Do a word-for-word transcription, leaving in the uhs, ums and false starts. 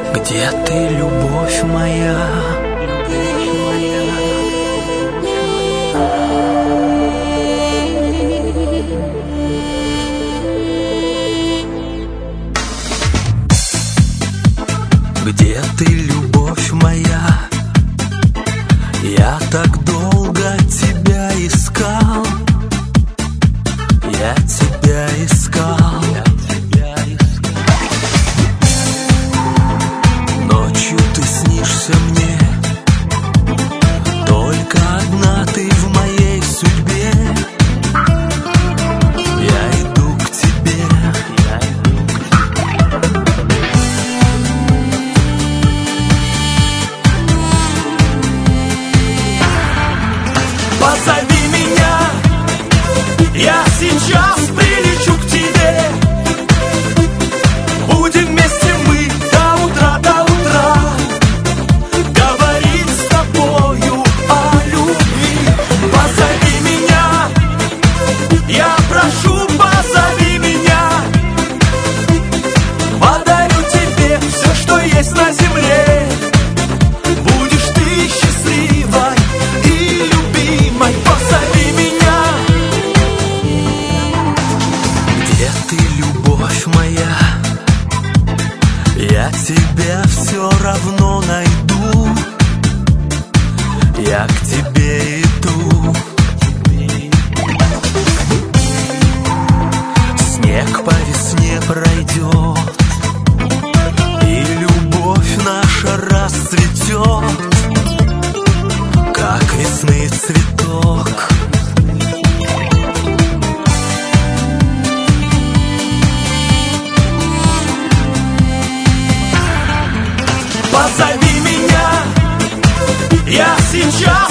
Где ты, любовь моя? Где ты, любовь моя? Я так долго тебя искал. Я тебя искал. Ночью ты снишься мне. Только одна ты в моей судьбе. Я иду к тебе. Позови меня, я сейчас прилечу к тебе. Будем вместе мы до утра, до утра, говорить с тобою о любви. Позови меня, я прошу, позови меня. Подарю тебе все, что есть на земле. Будешь ты счастливой и любимой. Позови меня. Где ты, любовь моя? Я тебя все равно найду. Я к тебе иду. Снег по весне пройдет, и любовь наша расцветет, как весны цветок. Позови меня, я сейчас